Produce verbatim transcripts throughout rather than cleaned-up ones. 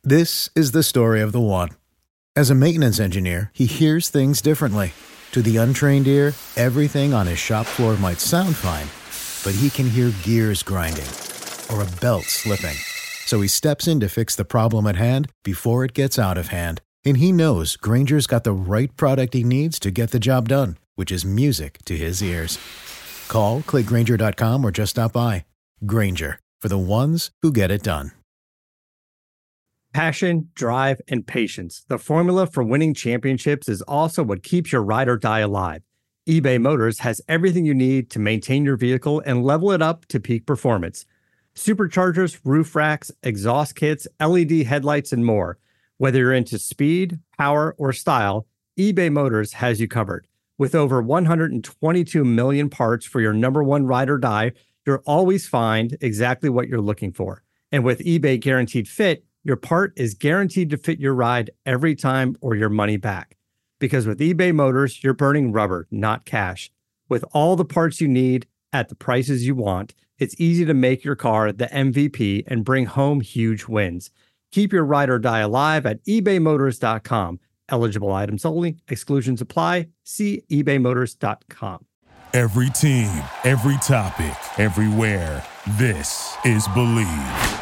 This is the story of the one. As a maintenance engineer, he hears things differently. To the untrained ear, everything on his shop floor might sound fine, but he can hear gears grinding or a belt slipping. So he steps in to fix the problem at hand before it gets out of hand. And he knows Grainger's got the right product he needs to get the job done, which is music to his ears. Call, click Grainger dot com, or just stop by. Grainger, for the ones who get it done. Passion, drive, and patience. The formula for winning championships is also what keeps your ride or die alive. eBay Motors has everything you need to maintain your vehicle and level it up to peak performance. Superchargers, roof racks, exhaust kits, L E D headlights, and more. Whether you're into speed, power, or style, eBay Motors has you covered. With over one hundred twenty-two million parts for your number one ride or die, you'll always find exactly what you're looking for. And with eBay Guaranteed Fit, your part is guaranteed to fit your ride every time or your money back. Because with eBay Motors, you're burning rubber, not cash. With all the parts you need at the prices you want, it's easy to make your car the M V P and bring home huge wins. Keep your ride or die alive at ebay motors dot com. Eligible items only. Exclusions apply. See ebay motors dot com. Every team, every topic, everywhere. This is Believe.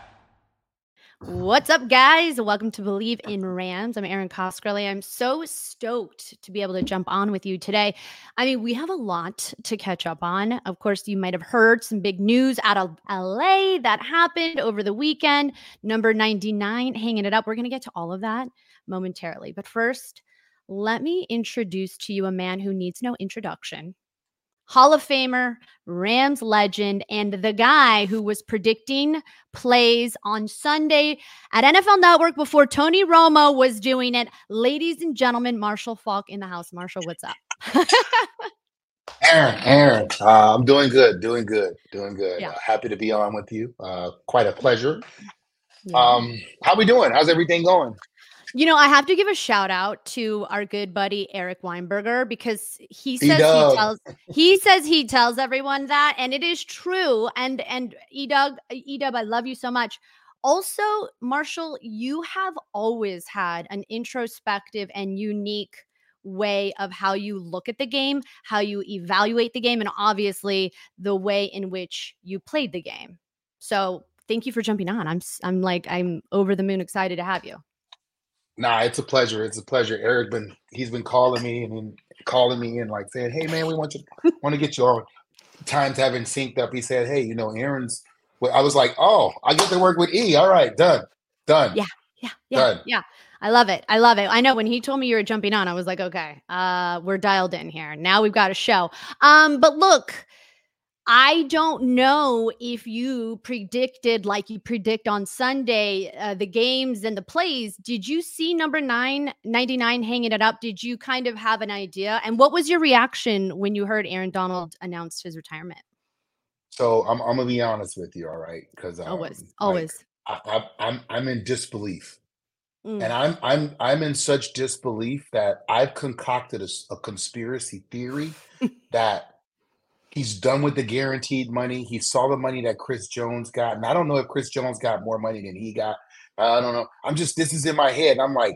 What's up, guys? Welcome to Believe in Rams. I'm Erin Coskrelli. I'm so stoked to be able to jump on with you today. I mean, we have a lot to catch up on. Of course, you might have heard some big news out of L A that happened over the weekend. Number ninety-nine hanging it up. We're going to get to all of that momentarily. But first, let me introduce to you a man who needs no introduction. Hall of Famer, Rams legend, and the guy who was predicting plays on Sunday at N F L Network before Tony Romo was doing it. Ladies and gentlemen, Marshall Faulk in the house. Marshall, what's up? Erin, Erin, uh, I'm doing good, doing good, doing good. Yeah. Uh, happy to be on with you. Uh, quite a pleasure. Yeah. Um, how we doing? How's everything going? You know, I have to give a shout out to our good buddy Eric Weinberger because he says he E-Dub. tells he says he tells everyone that, and it is true. And and E-Dub, E-Dub, I love you so much. Also, Marshall, you have always had an introspective and unique way of how you look at the game, how you evaluate the game, and obviously the way in which you played the game. So thank you for jumping on. I'm s- I'm like I'm over the moon excited to have you. Nah, it's a pleasure. It's a pleasure. Eric been he's been calling me and then calling me and like saying, "Hey man, we want you want to get you on." Times haven't synced up. He said, "Hey, you know, Aaron's." Well, I was like, "Oh, I get to work with E. All right, done, done, Yeah, yeah, yeah, done." yeah. I love it. I love it. I know when he told me you were jumping on, I was like, okay, uh, we're dialed in here. Now we've got a show. Um, but look, I don't know if you predicted like you predict on Sunday, uh, the games and the plays. Did you see number nine ninety-nine hanging it up? Did you kind of have an idea? And what was your reaction when you heard Aaron Donald announced his retirement? So I'm I'm gonna be honest with you, all right? Because um, Always, like always. I, I, I'm I'm in disbelief. Mm. And I'm I'm I'm in such disbelief that I've concocted a, s- a conspiracy theory that he's done with the guaranteed money. He saw the money that Chris Jones got, and I don't know if Chris Jones got more money than he got. I don't know. I'm just this is in my head. I'm like,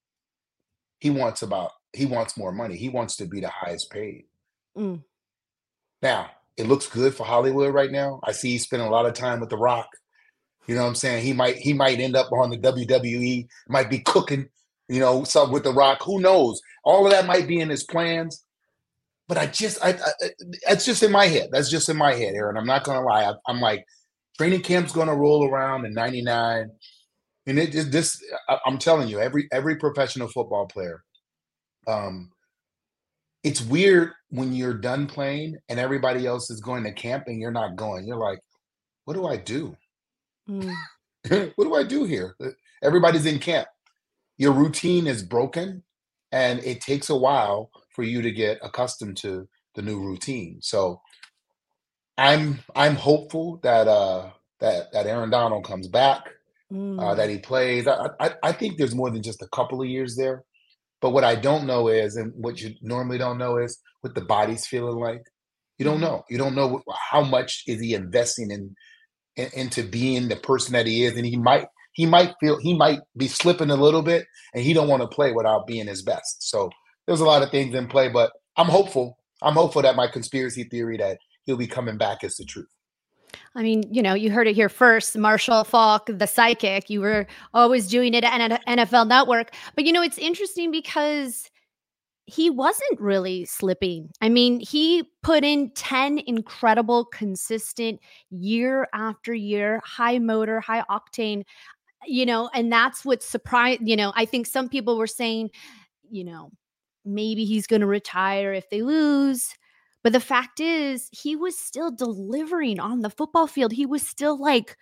he wants about he wants more money. He wants to be the highest paid. Mm. Now it looks good for Hollywood right now. I see he's spending a lot of time with The Rock. You know what I'm saying? He might he might end up on the W W E, might be cooking, you know, something with The Rock. Who knows? All of that might be in his plans. But I just, I, I that's just in my head. That's just in my head, Aaron. I'm not gonna lie. I, I'm like, training camp's gonna roll around in ninety-nine, and it just this. I, I'm telling you, every every professional football player, um, it's weird when you're done playing and everybody else is going to camp and you're not going. You're like, what do I do? Mm. What do I do here? Uh, Everybody's in camp. Your routine is broken, and it takes a while for you to get accustomed to the new routine. So I'm I'm hopeful that uh that that Aaron Donald comes back, uh, that Mm. he plays. I, I I think there's more than just a couple of years there. But what I don't know is, and what you normally don't know is, what the body's feeling like. You don't Mhm. know. You don't know wh- how much is he investing in, in into being the person that he is, and he might he might feel he might be slipping a little bit, and he don't want to play without being his best. So there's a lot of things in play, but I'm hopeful. I'm hopeful that my conspiracy theory that he'll be coming back is the truth. I mean, you know, you heard it here first. Marshall Faulk, the psychic, you were always doing it at N F L Network. But, you know, it's interesting because he wasn't really slipping. I mean, he put in ten incredible, consistent year after year, high motor, high octane, you know, and that's what surprised, you know, I think some people were saying, you know, maybe he's going to retire if they lose. But the fact is, he was still delivering on the football field. He was still like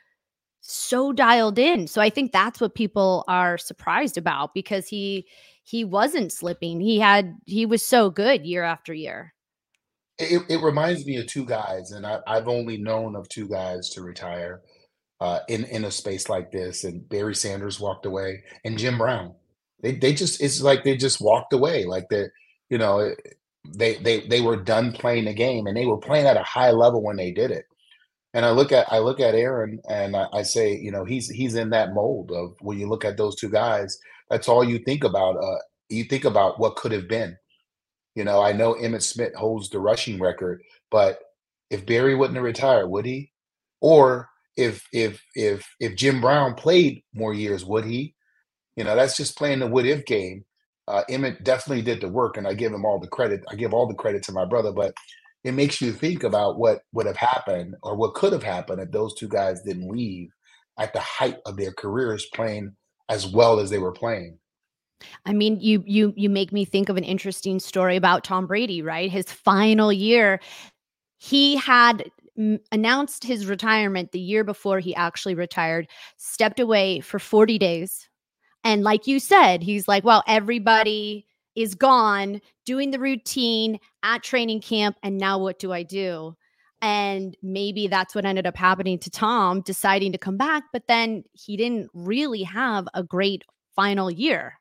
so dialed in. So I think that's what people are surprised about, because he he wasn't slipping. He had he was so good year after year. It, it reminds me of two guys, and I, I've only known of two guys to retire uh, in in a space like this. And Barry Sanders walked away, and Jim Brown. They they just it's like they just walked away, like they're you know. They they they were done playing the game, and they were playing at a high level when they did it. And I look at I look at Aaron, and I, I say, you know, he's he's in that mold of when you look at those two guys, that's all you think about. Uh, you think about what could have been. You know, I know Emmitt Smith holds the rushing record, but if Barry wouldn't have retired, would he? Or if if if if Jim Brown played more years, would he? You know, that's just playing the what if game. Uh, Emmitt definitely did the work, and I give him all the credit. I give all the credit to my brother, but it makes you think about what would have happened or what could have happened if those two guys didn't leave at the height of their careers playing as well as they were playing. I mean, you you you make me think of an interesting story about Tom Brady, right? His final year, he had m- announced his retirement the year before he actually retired, stepped away for forty days. And like you said, he's like, well, everybody is gone doing the routine at training camp. And now what do I do? And maybe that's what ended up happening to Tom, deciding to come back. But then he didn't really have a great final year.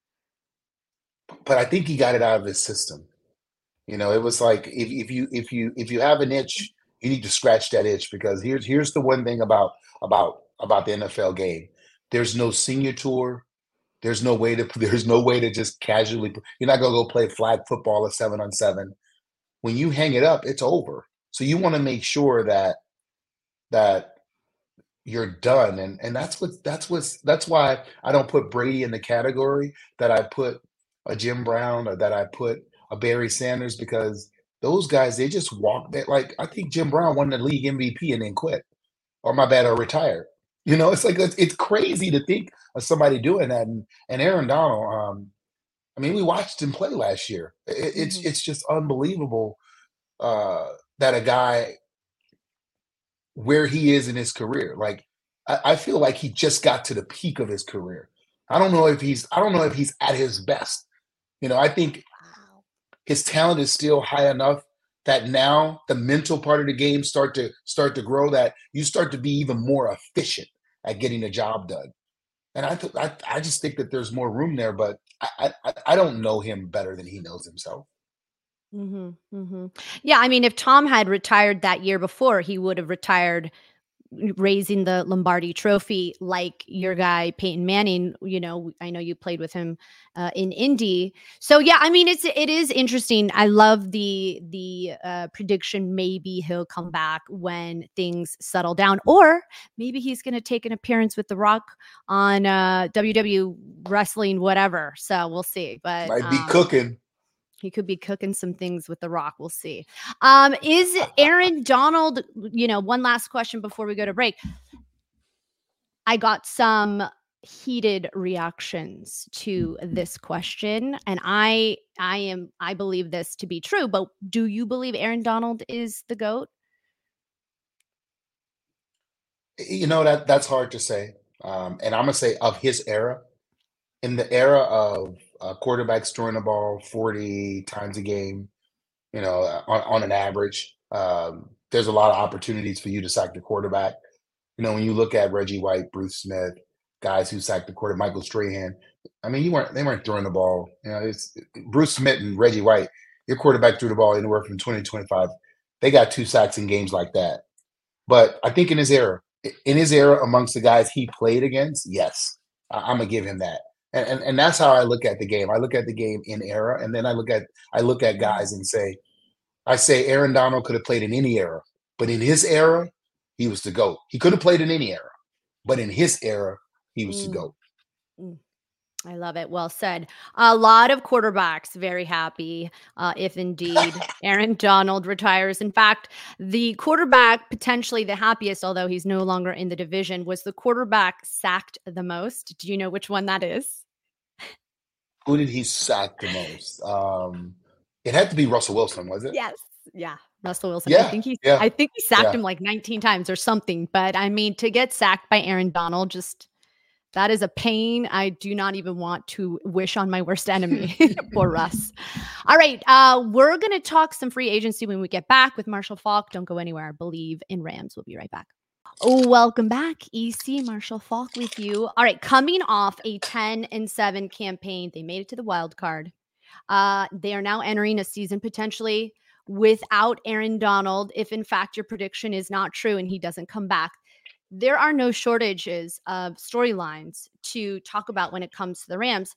But I think he got it out of his system. You know, it was like if, if you if you if you have an itch, you need to scratch that itch, because here's here's the one thing about about about the N F L game. There's no senior tour. There's no way to there's no way to just casually. You're not gonna go play flag football or seven on seven. When you hang it up, it's over. So you want to make sure that that you're done, and and that's what that's what's that's why I don't put Brady in the category that I put a Jim Brown or that I put a Barry Sanders, because those guys, they just walk that. Like, I think Jim Brown won the league M V P and then quit, or my bad, or retired. You know, it's like it's, it's crazy to think of somebody doing that. And and Aaron Donald, um, I mean, we watched him play last year. It, it's Mhm. it's just unbelievable uh, that a guy where he is in his career, like I, I feel like he just got to the peak of his career. I don't know if he's I don't know if he's at his best. You know, I think his talent is still high enough that now the mental part of the game start to start to grow, that you start to be even more efficient at getting the job done. And I th- I, I just think that there's more room there, but I, I I don't know him better than he knows himself. Mm-hmm, mm-hmm. Yeah, I mean, if Tom had retired that year before, he would have retired raising the Lombardi Trophy, like your guy Peyton Manning. You know, I know you played with him uh, in Indy, so yeah. I mean, it's it is interesting. I love the the uh, prediction. Maybe he'll come back when things settle down, or maybe he's going to take an appearance with The Rock on uh, W W Wrestling, whatever. So we'll see. But Might be um, cooking. he could be cooking some things with The Rock. We'll see. Um, is Aaron Donald, you know, one last question before we go to break. I got some heated reactions to this question, and I I am I believe this to be true, but do you believe Aaron Donald is the GOAT? You know, that that's hard to say. Um, and I'm gonna say of his era, in the era of uh, quarterbacks throwing the ball forty times a game, you know, uh, on, on an average, um, there's a lot of opportunities for you to sack the quarterback. You know, when you look at Reggie White, Bruce Smith, guys who sacked the quarter, Michael Strahan. I mean, you weren't they weren't throwing the ball. You know, it's Bruce Smith and Reggie White. Your quarterback threw the ball anywhere from twenty to twenty-five. They got two sacks in games like that. But I think in his era, in his era amongst the guys he played against, yes, I, I'm gonna give him that. And, and and that's how I look at the game. I look at the game in era, and then I look at I look at guys and say, I say Aaron Donald could have played in any era, but in his era, he was the GOAT. He could have played in any era, but in his era, he was Mm. the GOAT. Mm. I love it. Well said. A lot of quarterbacks very happy uh, if indeed Aaron Donald retires. In fact, the quarterback potentially the happiest, although he's no longer in the division, was the quarterback sacked the most. Do you know which one that is? Who did he sack the most? Um, it had to be Russell Wilson, was it? Yes. Yeah. Russell Wilson. I Yeah, think he yeah, I think he sacked yeah. him like nineteen times or something. But I mean, to get sacked by Aaron Donald, just that is a pain I do not even want to wish on my worst enemy. Poor Russ. All right. Uh, we're going to talk some free agency when we get back with Marshall Faulk. Don't go anywhere. I believe in Rams. We'll be right back. Oh, welcome back, E C. Marshall Faulk with you. All right. Coming off a ten and seven campaign, they made it to the wild card. Uh, they are now entering a season potentially without Aaron Donald. If in fact your prediction is not true and he doesn't come back, there are no shortages of storylines to talk about when it comes to the Rams.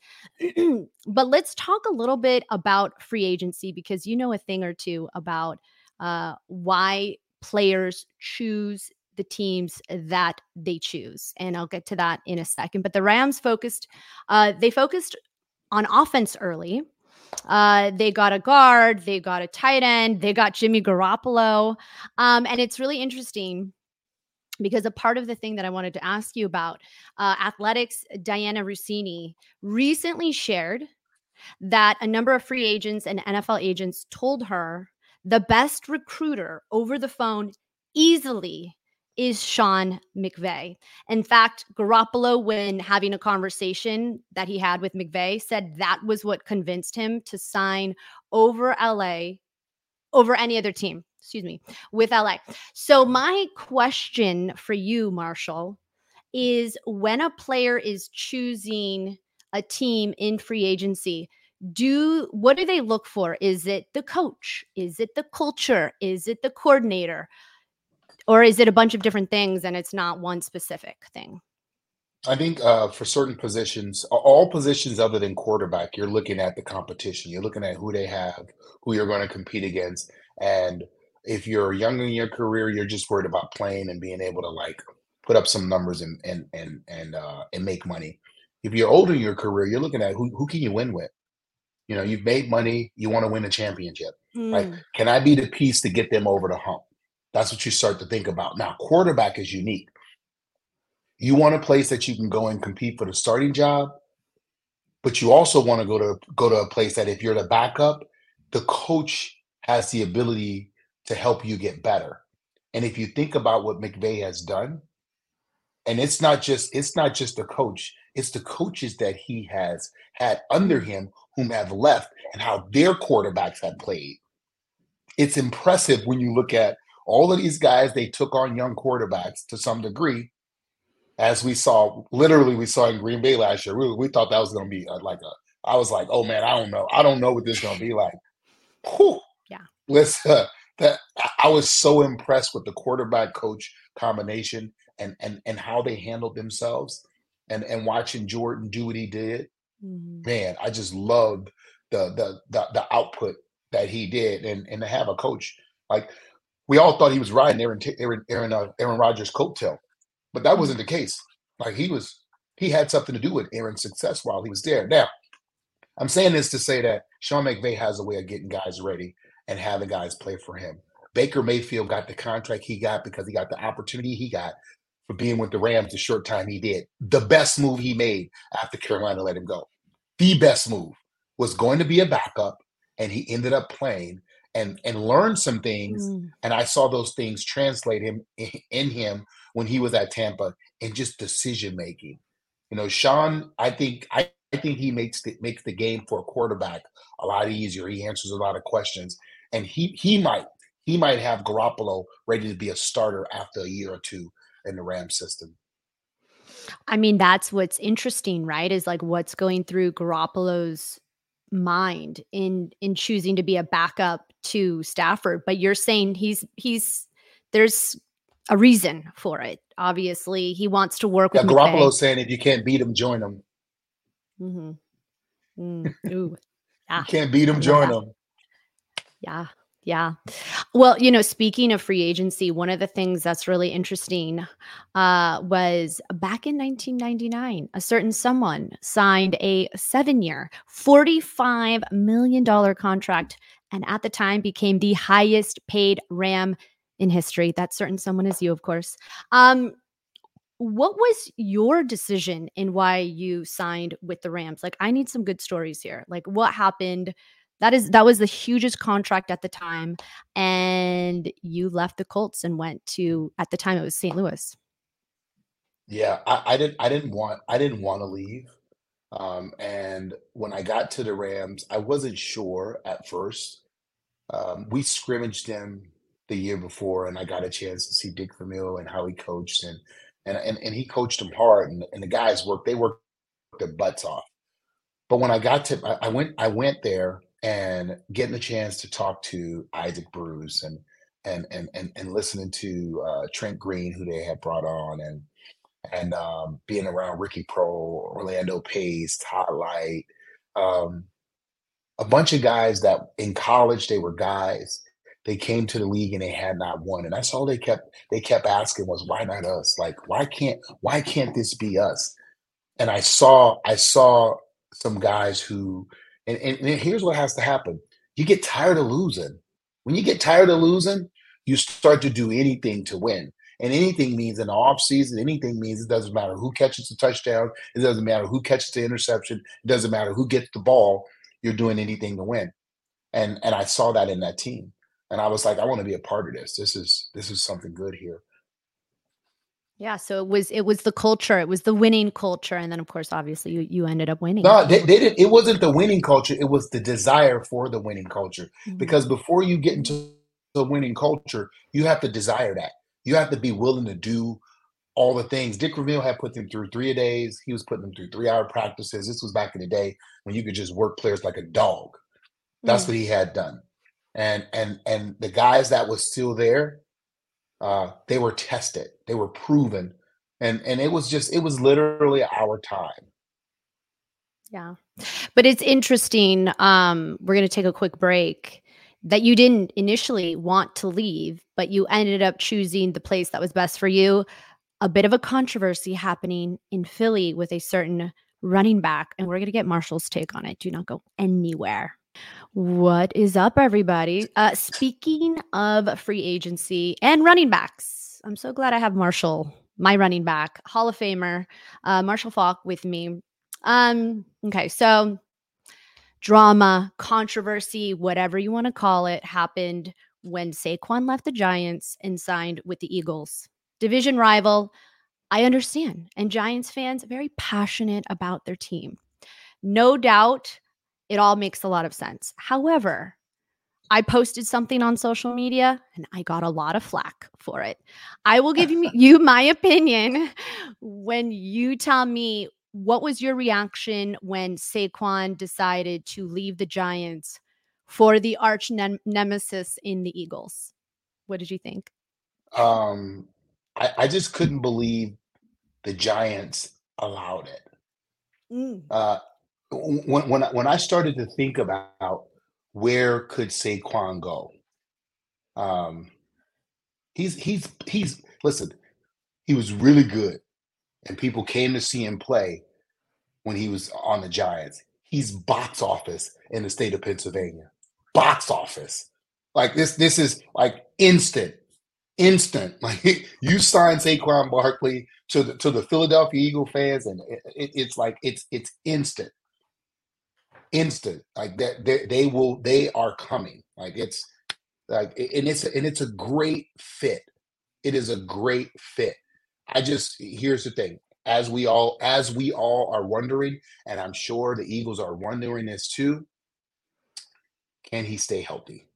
But let's talk a little bit about free agency, because you know a thing or two about uh, why players choose the teams that they choose. And I'll get to that in a second. But the Rams focused, uh, they focused on offense early. Uh, they got a guard, they got a tight end, they got Jimmy Garoppolo. Um, and it's really interesting because a part of the thing that I wanted to ask you about, uh, Athletics' Diana Rossini recently shared that a number of free agents and N F L agents told her the best recruiter over the phone easily is Sean McVay. In fact, Garoppolo, when having a conversation that he had with McVay, said that was what convinced him to sign over L A, over any other team. Excuse me, with L A. So my question for you, Marshall, is when a player is choosing a team in free agency, do what do they look for? Is it the coach? Is it the culture? Is it the coordinator? Or is it a bunch of different things and it's not one specific thing? I think uh, for certain positions, a- all positions other than quarterback, you're looking at the competition. You're looking at who they have, who you're going to compete against. And if you're young in your career, you're just worried about playing and being able to like put up some numbers and and and and uh, and make money. If you're older in your career, you're looking at who who can you win with. You know, you've made money, you want to win a championship. Like, Mm. can I be the piece to get them over the hump? That's what you start to think about. Now, quarterback is unique. You want a place that you can go and compete for the starting job, but you also want to go to go to a place that if you're the backup, the coach has the ability to help you get better. And if you think about what McVay has done, and it's not just it's not just the coach, it's the coaches that he has had under him whom have left and how their quarterbacks have played. It's impressive when you look at all of these guys they took on young quarterbacks to some degree, as we saw, literally we saw in Green Bay last year. We, we thought that was going to be uh, like a. I was like, oh man, I don't know, I don't know what this is going to be like. Whew. Yeah. Listen, uh, that I I was so impressed with the quarterback coach combination and and and how they handled themselves, and and watching Jordan do what he did. Mhm. Man, I just loved the the the, the output that he did, and and to have a coach like we all thought he was riding Aaron Aaron Aaron, uh, Aaron Rodgers' coattail. But that wasn't the case. Like he was, he had something to do with Aaron's success while he was there. Now, I'm saying this to say that Sean McVay has a way of getting guys ready and having guys play for him. Baker Mayfield got the contract he got because he got the opportunity he got for being with the Rams the short time he did. The best move he made after Carolina let him go. The best move was going to be a backup, and he ended up playing and and learned some things. Mm. And I saw those things translate him in him when he was at Tampa and just decision making. You know, Sean, I think I, I think he makes the makes the game for a quarterback a lot easier. He answers a lot of questions, and he he might he might have Garoppolo ready to be a starter after a year or two in the Rams system. I mean, that's what's interesting, right? Is like what's going through Garoppolo's mind in in choosing to be a backup to Stafford. But you're saying he's he's there's a reason for it. Obviously, he wants to work Yeah, with McVay. Garoppolo's saying if you can't beat them, join them. Mm-hmm. Mm, ooh, yeah, You can't beat them, I love join that. them. Yeah, yeah. Well, you know, speaking of free agency, one of the things that's really interesting uh, was back in nineteen ninety-nine, a certain someone signed a seven-year, forty-five million dollars contract, and at the time became the highest paid Ram in history. That certain someone is you, of course. Um, what was your decision in why you signed with the Rams? Like, I need some good stories here. Like, what happened? That is that was the hugest contract at the time, and you left the Colts and went to, at the time it was Saint Louis. Yeah, I, I didn't I didn't want I didn't want to leave. Um, and when I got to the Rams, I wasn't sure at first. Um, we scrimmaged them the year before, and I got a chance to see Dick Vermeil and how he coached, and and and, and he coached them hard, and, and the guys worked they worked their butts off. But when I got to I, I went I went there and getting a chance to talk to Isaac Bruce and and and and, and listening to uh, Trent Green, who they had brought on, and and um, being around Ricky Pro, Orlando Pace, Todd Light, um, a bunch of guys that in college they were guys. They came to the league and they had not won, and that's all they kept. They kept asking was, "Why not us? Like, why can't why can't this be us?" And I saw I saw some guys who, and, and, and here's what has to happen: you get tired of losing. When you get tired of losing, you start to do anything to win. And anything means in the offseason, anything means it doesn't matter who catches the touchdown, it doesn't matter who catches the interception, it doesn't matter who gets the ball, you're doing anything to win. And and I saw that in that team. And I was like, I want to be a part of this. This is this is something good here. Yeah, so it was it was the culture, it was the winning culture, and then of course, obviously, you you ended up winning. No, they, they didn't. It wasn't the winning culture. It was the desire for the winning culture. Mhm. Because before you get into the winning culture, you have to desire that. You have to be willing to do all the things. Dick Vermeil had put them through three a days. He was putting them through three-hour practices. This was back in the day when you could just work players like a dog. That's Mm. what he had done. And and and the guys that was still there, uh, they were tested. They were proven. And and it was just, it was literally our time. Yeah. But it's interesting, um, we're gonna take a quick break, that you didn't initially want to leave, but you ended up choosing the place that was best for you. A bit of a controversy happening in Philly with a certain running back, and we're gonna get Marshall's take on it. Do not go anywhere. What is up, everybody? Uh, speaking of free agency and running backs, I'm so glad I have Marshall, my running back, Hall of Famer, uh, Marshall Faulk, with me. Um, okay, so drama, controversy, whatever you want to call it, happened when Saquon left the Giants and signed with the Eagles. Division rival, I understand. And Giants fans, very passionate about their team. No doubt, it all makes a lot of sense. However, I posted something on social media and I got a lot of flack for it. I will give you, you my opinion when you tell me, what was your reaction when Saquon decided to leave the Giants for the arch nem- nemesis in the Eagles? What did you think? Um, I, I just couldn't believe the Giants allowed it. Mm. Uh, when when I, when I started to think about where could Saquon go, um, he's he's he's listen, he was really good, and people came to see him play when he was on the Giants. He's box office in the state of Pennsylvania. Box office, like this. This is like instant. Instant, like you sign Saquon Barkley to the to the Philadelphia Eagle fans, and it, it, it's like it's it's instant, instant. Like that, they, they will, they are coming. Like it's like, and it's and it's a great fit. It is a great fit. I just here's the thing: as we all as we all are wondering, and I'm sure the Eagles are wondering this too. Can he stay healthy?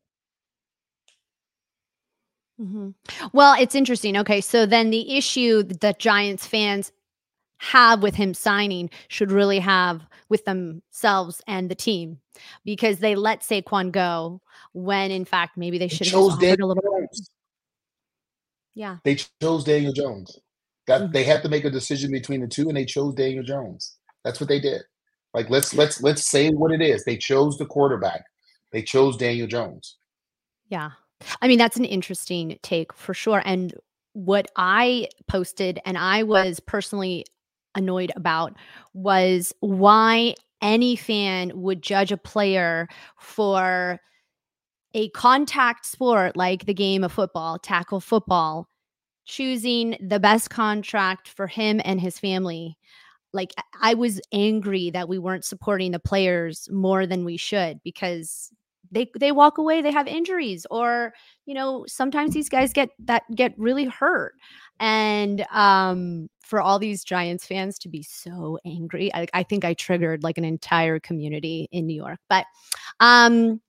Mm-hmm. Well, it's interesting. Okay, so then the issue that Giants fans have with him signing should really have with themselves and the team, because they let Saquon go when, in fact, maybe they They should have just chose offered a Daniel little. Jones. Yeah. They chose Daniel Jones. That Mhm. they had to make a decision between the two, and they chose Daniel Jones. That's what they did. Like let's let's let's say what it is. They chose the quarterback. They chose Daniel Jones. Yeah. I mean, that's an interesting take for sure. And what I posted and I was personally annoyed about was why any fan would judge a player for a contact sport like the game of football, tackle football, choosing the best contract for him and his family. Like I I was angry that we weren't supporting the players more than we should because they they walk away, they have injuries, or you know, sometimes these guys get that get really hurt. And um for all these Giants fans to be so angry, I, I think I triggered like an entire community in New York. But um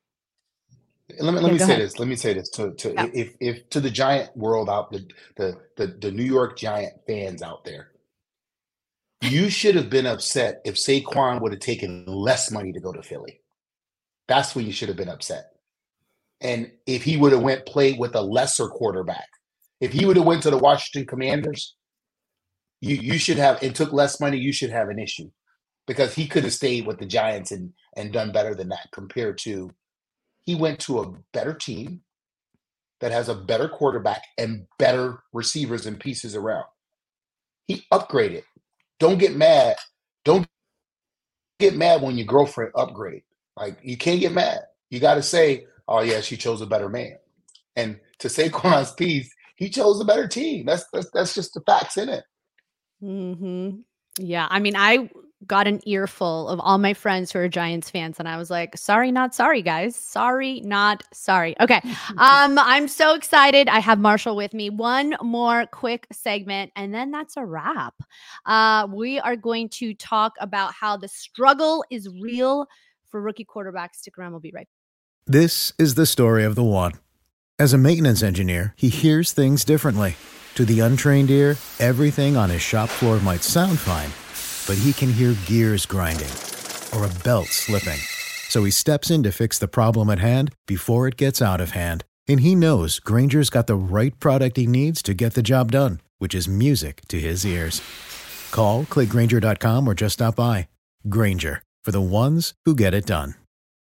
Let me let yeah, me go say ahead. this. Let me say this to to Yeah. if if to the Giant world out the the the, the New York Giant fans out there, you should have been upset if Saquon would have taken less money to go to Philly. That's when you should have been upset. And if he would have went played with a lesser quarterback, if he would have went to the Washington Commanders, you you should have and took less money, you should have an issue because he could have stayed with the Giants and and done better than that compared to he went to a better team that has a better quarterback and better receivers and pieces around. He upgraded. Don't get mad. Don't get mad when your girlfriend upgrade. Like you can't get mad. You got to say, "Oh yeah, she chose a better man." And to Saquon's piece, he chose a better team. That's that's that's just the facts in it. Mhm. Yeah, I mean, I got an earful of all my friends who are Giants fans, and I was like, "Sorry, not sorry, guys. Sorry, not sorry." Okay, um, I'm so excited. I have Marshall with me. One more quick segment, and then that's a wrap. Uh, we are going to talk about how the struggle is real for rookie quarterbacks. Stick around. We'll be right back. This is the story of the one. As a maintenance engineer, he hears things differently. To the untrained ear, everything on his shop floor might sound fine, but he can hear gears grinding or a belt slipping. So he steps in to fix the problem at hand before it gets out of hand. And he knows Granger's got the right product he needs to get the job done, which is music to his ears. Call, click Granger dot com, or just stop by. Granger, for the ones who get it done.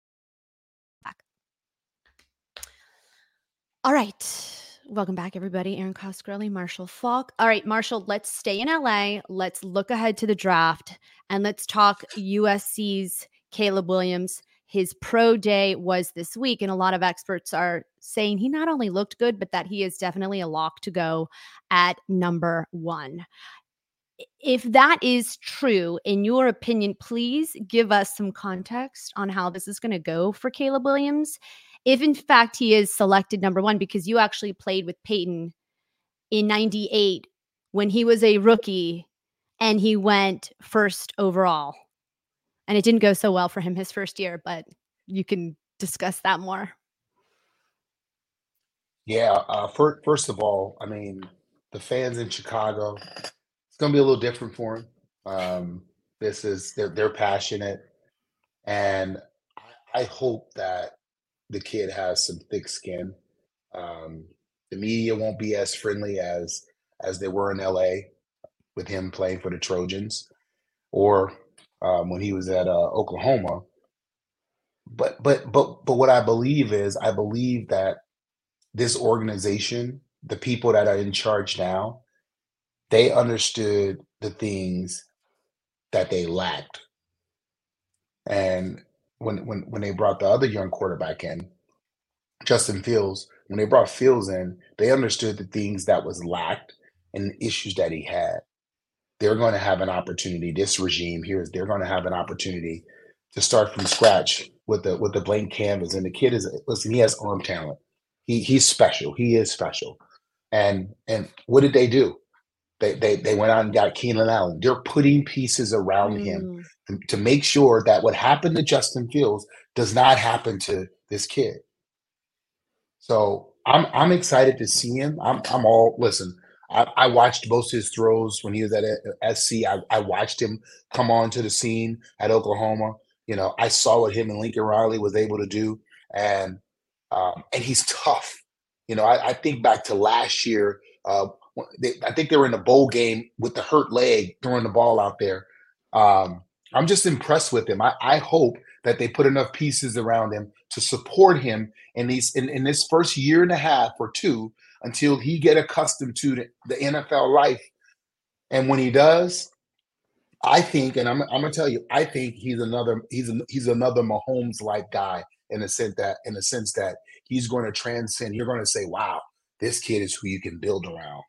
All right. Welcome back, everybody. Aaron Coscarelli, Marshall Falk. All right, Marshall, let's stay in L A. Let's look ahead to the draft and let's talk U S C's Caleb Williams. His pro day was this week, and a lot of experts are saying he not only looked good, but that he is definitely a lock to go at number one. If that is true, in your opinion, please give us some context on how this is going to go for Caleb Williams. If in fact he is selected number one, because you actually played with Peyton in ninety-eight when he was a rookie and he went first overall. And it didn't go so well for him his first year, but you can discuss that more. Yeah. Uh, first, first of all, I mean, the fans in Chicago, it's going to be a little different for him. Um, this is they're they're passionate, and I, I hope that the kid has some thick skin. Um, the media won't be as friendly as as they were in L A with him playing for the Trojans, or um, when he was at uh, Oklahoma. But but but but what I believe is I believe that this organization, the people that are in charge now, they understood the things that they lacked. And when when when they brought the other young quarterback in, Justin Fields, when they brought Fields in, they understood the things that was lacked and the issues that he had. They're going to have an opportunity. This regime here is they're going to have an opportunity to start from scratch with the with the blank canvas. And the kid is listen, he has arm talent. He he's special. He is special. And and what did they do? They they they went out and got Keenan Allen. They're putting pieces around him Mm. to, to make sure that what happened to Justin Fields does not happen to this kid. So I'm I'm excited to see him. I'm I'm all listen. I, I watched most of his throws when he was at S C. I, I watched him come onto the scene at Oklahoma. You know, I saw what him and Lincoln Riley was able to do, and um, and he's tough. You know, I, I think back to last year uh, they, I think they were in a bowl game with the hurt leg throwing the ball out there. Um, I'm just impressed with him. I, I hope that they put enough pieces around him to support him in these in, in this first year and a half or two until he get accustomed to the, the N F L life. And when he does, I think, and I'm, I'm gonna tell you, I think he's another he's a, he's another Mahomes-like guy in the sense that in the sense that he's going to transcend. You're going to say, "Wow, this kid is who you can build around."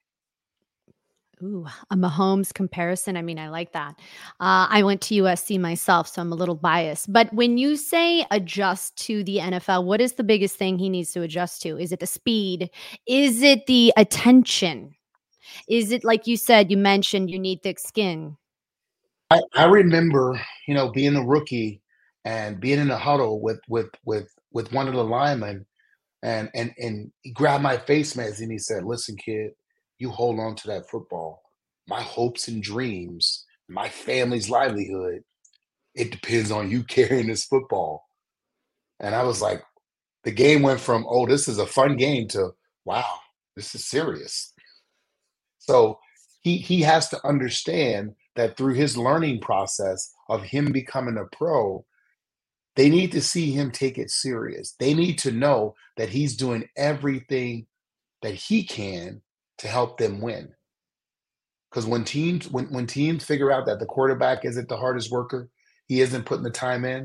Ooh, a Mahomes comparison. I mean, I like that. Uh, I went to U S C myself, so I'm a little biased. But when you say adjust to the N F L, what is the biggest thing he needs to adjust to? Is it the speed? Is it the attention? Is it, like you said, you mentioned you need thick skin? I, I remember, you know, being a rookie and being in a huddle with with with with one of the linemen, and and and he grabbed my face mask and he said, "Listen, kid, you hold on to that football. My hopes and dreams, my family's livelihood, it depends on you carrying this football." And I was like, the game went from, "Oh, this is a fun game," to, "Wow, this is serious." So he he has to understand that through his learning process of him becoming a pro, they need to see him take it serious. They need to know that he's doing everything that he can to help them win. Because when teams when, when teams figure out that the quarterback isn't the hardest worker, he isn't putting the time in,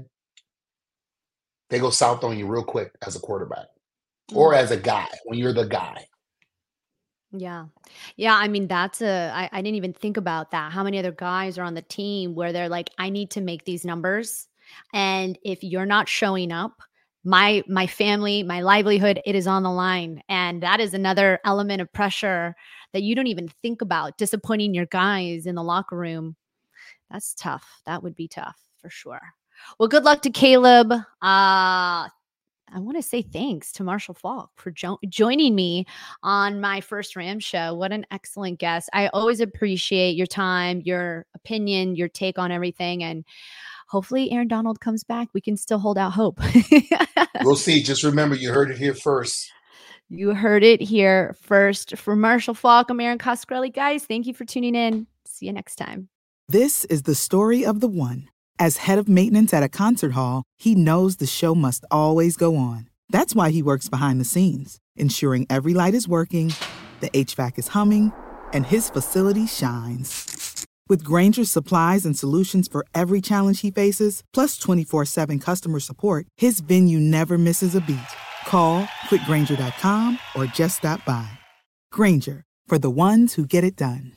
they go south on you real quick as a quarterback or as a guy when you're the guy. Yeah. Yeah. I mean, that's a, I, I didn't even think about that. How many other guys are on the team where they're like, I need to make these numbers. And if you're not showing up, my, my family, my livelihood, it is on the line. And that is another element of pressure that you don't even think about, disappointing your guys in the locker room. That's tough. That would be tough for sure. Well, good luck to Caleb. Uh, I want to say thanks to Marshall Faulk for jo- joining me on my first Rams show. What an excellent guest. I always appreciate your time, your opinion, your take on everything. And hopefully Aaron Donald comes back. We can still hold out hope. We'll see. Just remember, you heard it here first. You heard it here first. For Marshall Faulk, I'm Erin Coscarelli. Guys, thank you for tuning in. See you next time. This is the story of the one. As head of maintenance at a concert hall, he knows the show must always go on. That's why he works behind the scenes, ensuring every light is working, the H V A C is humming, and his facility shines. With Grainger's supplies and solutions for every challenge he faces, plus twenty-four seven customer support, his venue never misses a beat. Call quick grainger dot com or just stop by. Grainger, for the ones who get it done.